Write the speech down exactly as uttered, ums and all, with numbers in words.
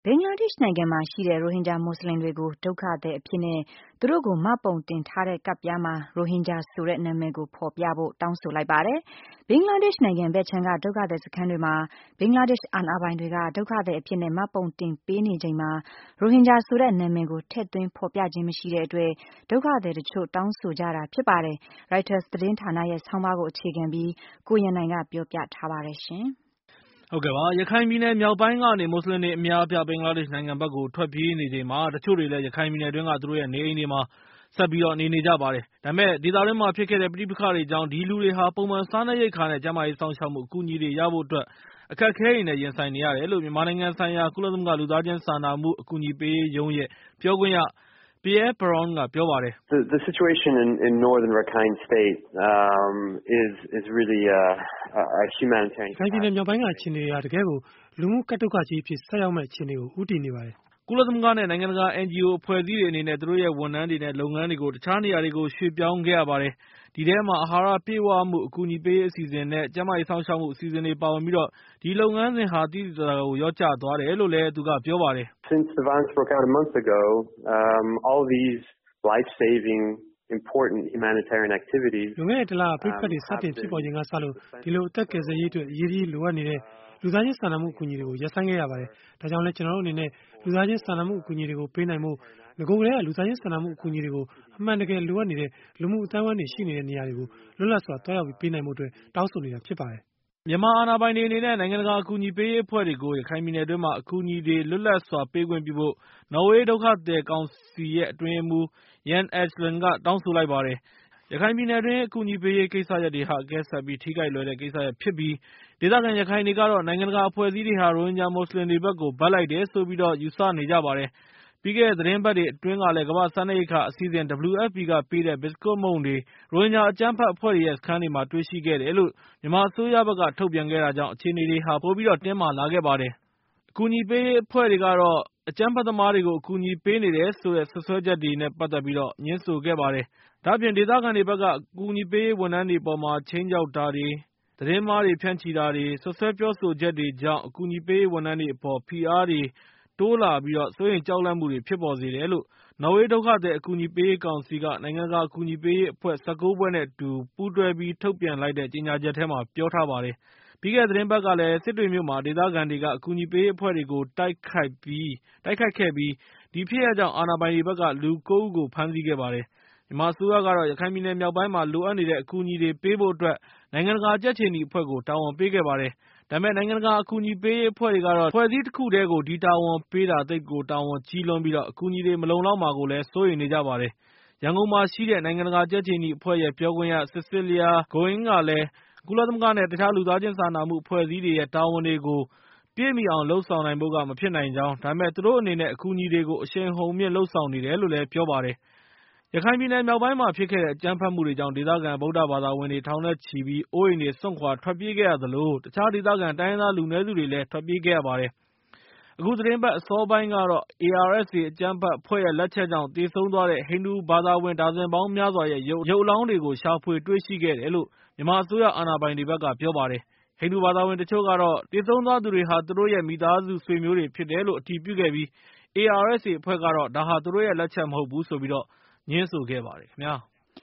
ဘင်္ဂလားဒေ့ရှ်နိုင်ငံမှာရှိတဲ့ရိုဟင်ဂျာမွတ်ဆလင်တွေကိုဒုက္ခသည်အဖြစ်နဲ့သူတို့ကိုမှတ်ပုံတင်ထားတဲ့ကဒ်ပြားမှာရိုဟင်ဂျာဆိုတဲ့နာမည်ကိုဖော်ပြဖို့တောင်းဆိုလိုက်ပါတယ်။ဘင်္ဂလားဒေ့ရှ်နိုင်ငံဘက်ခြမ်းကဒုက္ခသည်စခန်းတွေမှာဘင်္ဂလားဒေ့ရှ်အာဏာပိုင်တွေကဒုက္ခသည်အဖြစ်နဲ့မှတ်ပုံတင်ပေးနေချိန်မှာရိုဟင်ဂျာဆိုတဲ့နာမည်ကိုထည့်သွင်းဖော်ပြခြင်းမရှိတဲ့အတွက်ဒုက္ခသည်တချို့တောင်းဆိုကြတာဖြစ်ပါတယ်။ Reuters သတင်းဌာနရဲ့ဆောင်းပါးကိုအခြေခံပြီးကိုရန်နိုင်ကပြောပြထားပါတယ်။ဟုတ်ကဲ့ပါရခိုင်ပြည်နယ်မြောက်ပိုင်းကနေမွတ်စလင်တွေအများအပြားဘင်္ဂလားဒေ့ရှ်နိုင်ငံဘက်ကိုထွက်ပြေးနေချိန်မှာတချို့တွေလည်းရခိုင်ပြည်နယ်တွင်းကသူတို့ရဲ့နေအိမ်တွေမှာဆက်ပြီးတော့နေနေကြပါတယ်။ဒါပေမဲ့ဒေသတွင်းမှာဖြစ်ခဲ့တဲ့ပဋိပက္ခတွေကြောင့်ဒီလူတွေဟာပုံမှန်စားနပ်ရိက္ခာနဲ့ကျန်းမာရေးစောင့်ရှောက်မှုအကူအညီတွေရဖို့အတွက်အခက်အခဲတွေနဲ့ရင်ဆိုင်နေရတယ်လို့မြန်မာနိုင်ငံဆိုင်ရာကုလသမဂ္ဂလူသားချင်းစာနာမှုအကူအညီပေးရေးရုံးရဲ့ပြောခွင့်ရPierre Peron ကပြောပါတယ်။ The the situation in in northern Rakhine State um is is really a a humanitarian. ရခိုင်ပြည်နယ်မြောက်ပိုင်းကအခြေအနေတွေဟာတကယ်ကိုလူမှုကပ်ဒုက္ခကြီးအဖြစ်ဆက်ရောက်မဲ့အခြေအနေကိုဦးတည်နေပါတယ်။ကုလသမဂ္ဂနဲ့နိုင်ငံတကာ N G O အဖွဲ့အစည်းတွေအနေနဲ့သူတို့ရဲ့ဝန်ထမ်းတွေနဲ့လုပ်ငန်းတွေကိုတခြားနေရာတွေကိုရွှေ့ပြောင်းခဲ့ရပါတယ်။ဒီထဲမှာအာဟာရပြည့်ဝမှုအကူအညီပေးရေးအစီအစဉ်နဲ့ကျန်းမာရေးစောင့်ရှောက်မှုအစီအစဉ်တွေပါဝင်ပြီးတော့ဒီလုပ်ငန်းစဉ်ဟာသိသိသာသာကိုလျော့ကျသွားတယ်လို့လည်းသူကပြောပါတယ်။ Since the violence broke out a month ago, um all these life-saving important humanitarian activities လွန်ခဲ့တဲ့တလပြိပခတ်တွေစတင်ဖြစ်ပေါ်ခြင်းကစလို့ဒီလိုအသက်ကယ်ဆယ်ရေးအတွက်အရေးကြီးလိုအပ်နေတဲ့လူသားချင်းစာနာမှုအကူအညီတွေကိုရပ်ဆိုင်းခဲ့ရပါတယ်။ဒါကြောင့်လည်းကျွန်တော်တို့အနေနဲ့လူသားချင်းစာနာမှုအကူအညီတွေကိုပေးနိုင်ဖို့ငကိုကလေးကလူသားချင်းစာနာမှုအကူအညီတွေကိုအမှန်တကယ်လိုအပ်နေတဲ့လူမှုအတိုင်းအဝိုင်းတွေရှိနေတဲ့နေရာတွေကိုလွတ်လပ်စွာတွားရောက်ပြီးပေးနိုင်ဖို့အတွက်တောင်းဆိုနေတာဖြစ်ပါတယ်။မြန်မာအာဏာပိုင်တွေအနေနဲ့နိုင်ငံတကာအကူအညီပေးရေးအဖွဲ့တွေကိုရခိုင်ပြည်နယ်တွင်းမှာအကူအညီတွေလွတ်လပ်စွာပေးခွင့်ပြုဖို့နော်ဝေးဒုက္ခသည်ကောင်စီရဲ့အတွင်းရေးမှူး Jan Egeland ကတောင်းဆိုလိုက်ပါတယ်။ရခိုင်ပြည်နယ်တွင်းအကူအညီပေးရေးကိစ္စရပ်တွေဟာအကဲဆက်ပြီးထိခိုက်လွယ်တဲ့ကိစ္စရပ်ဖြစ်ပြီးဒေသခံရခိုင်တွေကတော့နိုင်ငံတကာအဖွဲ့အစည်းတွေဟာရိုဟင်ဂျာမွတ်စလင်တွေဘက်ကိုဘက်လိုက်တယ်ဆိုပြီးတော့ယူဆနေကြပါတယ်။ပြီးခဲ့တဲ့သတင်းပတ်တွေအတွင်းကလည်းကမ္ဘာ့စားနပ်ရိက္ခာအစီအစဉ် W F P ကပေးတဲ့ဘစ်ကွတ်မုန့်တွေရိုဟင်ဂျာအကြမ်းဖက်အဖွဲ့တွေရဲ့စခန်းတွေမှာတွေ့ရှိခဲ့တယ်လို့မြန်မာအစိုးရဘက်ကထုတ်ပြန်ခဲ့တာကြောင့်အခြေအနေတွေဟာပိုပြီးတော့တင်းမာလာခဲ့ပါတယ်။အကူအညီပေးရေးအဖွဲ့တွေကတော့အကြမ်းဖက်သမားတွေကိုအကူအညီပေးနေတယ်ဆိုတဲ့ဆွဆွဲချက်တွေနဲ့ပတ်သက်ပြီးတော့ညှင်းဆိုခဲ့ပါတယ်။ဒါ့အပြင်ဒေသခံတွေဘက်ကအကူအညီပေးရေးဝန်ထမ်းတွေအပေါ်မှာခြိမ်းခြောက်တာတွေသတင်းမှားတွေဖြန့်ချီတာတွေဆွဆွဲပြောဆိုချက်တွေကြောင့်အကူအညီပေးရေးဝန်ထမ်းတွေအပေါ်ဖိအားတွေတိုးလာပြီးတော့စိုးရိမ်ကြောက်လန့်မှုတွေဖြစ်ပေါ်စေတယ်လို့နော်ဝေးဒုက္ခသည်အကူအညီပေးရေးကောင်စီကနိုင်ငံတကာအကူအညီပေးရေးအဖွဲ့၁၉ဖွဲ့နဲ့အတူပူးတွဲပြီးထုတ်ပြန်လိုက်တဲ့ကြေညာချက်ထဲမှာပြောထားပါတယ်။ပြီးခဲ့တဲ့သတင်းပတ်ကလည်းစစ်တွေမြို့မှာဒေသခံတွေကအကူအညီပေးရေးအဖွဲ့တွေကိုတိုက်ခိုက်ပြီးတိုက်ခိုက်ခဲ့ပြီးဒီဖြစ်ရပ်ကြောင့်အာဏာပိုင်တွေဘက်ကလူကိုးဦးကိုဖမ်းဆီးခဲ့ပါတယ်။မြန်မာအစိုးရကတော့ရခိုင်ပြည်နယ်မြောက်ပိုင်းမှာလိုအပ်နေတဲ့အကူအညီတွေပေးဖို့အတွက်နိုင်ငံတကာကြက်ခြေနီအဖွဲ့ကိုတာဝန်ပေးခဲ့ပါတယ်။ဒါပေမဲ့နိုင်ငံတကာအကူအညီပေးရေးအဖွဲ့တွေကတော့အဖွဲ့အစည်းတစ်ခုတည်းကိုဒီတာဝန်ပေးတာသိပ်ကိုတာဝန်ကြီးလွန်းပြီးတော့အကူအညီတွေမလုံလောက်မှာကိုလည်းစိုးရိမ်နေကြပါတယ်။ရန်ကုန်မှာရှိတဲ့နိုင်ငံတကာကြက်ခြေနီအဖွဲ့ရဲ့ပြောခွင့်ရ Cecilia Goin ကလည်းကုလသမဂ္ဂနဲ့တခြားလူသားချင်းစာနာမှုအဖွဲ့အစည်းတွေရဲ့တာဝန်တွေကိုပြည့်မီအောင်လုပ်ဆောင်နိုင်ဖို့ကမဖြစ်နိုင်ကြောင်းဒါပေမဲ့သူတို့အနေနဲ့အကူအညီတွေကိုအရှိန်ဟုန်မြင့်လုပ်ဆောင်နေတယ်လို့လည်းပြောပါတယ်။ရခိုင်ပြည်နယ်မြောက်ပိုင်းမှာဖြစ်ခဲ့တဲ့အကြမ်းဖက်မှုတွေကြောင့်ဒေသခံဗုဒ္ဓဘာသာဝင်တွေထောင်နဲ့ချီပြီးအိုးအိမ်တွေစွန့်ခွာထွက်ပြေးခဲ့ရသလိုတခြားဒေသခံတိုင်းရင်းသားလူနည်းစုတွေလည်းထွက်ပြေးခဲ့ရပါတယ်။အခုသတင်းပတ်အစောပိုင်းကတော့ A R S A အကြမ်းဖက်အဖွဲ့ရဲ့လက်ချက်ကြောင့်သေဆုံးသွားတဲ့ဟိန္ဒူဘာသာဝင်ဒါဇင်ပေါင်းများစွာရဲ့ရုပ်အလောင်းတွေကိုရှာဖွေတွေ့ရှိခဲ့တယ်လို့မြန်မာအစိုးရအာဏာပိုင်တွေဘက်ကပြောပါတယ်။ဟိန္ဒူဘာသာဝင်တချို့ကတော့သေဆုံးသွားသူတွေဟာသူတို့ရဲ့မိသားစုဆွေမျိုးတွေဖြစ်တယ်လို့အတည်ပြုခဲ့ပြီး A R S A အဖွဲ့ကတော့ဒါဟာသူတို့ရဲ့လက်ချက်မဟုတ်ဘူးဆိုပြီးတော့ငြင်းဆိုခဲ့ပါတယ်ခင်ဗျာ။